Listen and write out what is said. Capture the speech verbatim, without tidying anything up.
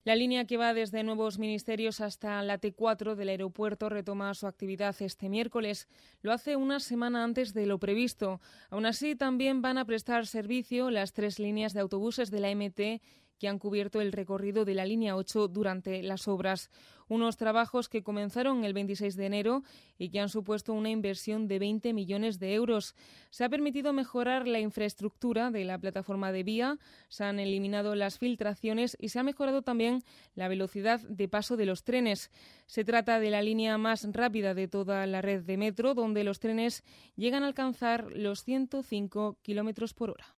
La línea que va desde Nuevos Ministerios hasta la T cuatro del aeropuerto retoma su actividad este miércoles. Lo hace una semana antes de lo previsto. Aún así, también van a prestar servicio las tres líneas de autobuses de la M T que han cubierto el recorrido de la línea ocho durante las obras. Unos trabajos que comenzaron el veintiséis de enero y que han supuesto una inversión de veinte millones de euros. Se ha permitido mejorar la infraestructura de la plataforma de vía, se han eliminado las filtraciones y se ha mejorado también la velocidad de paso de los trenes. Se trata de la línea más rápida de toda la red de metro, donde los trenes llegan a alcanzar los ciento cinco kilómetros por hora.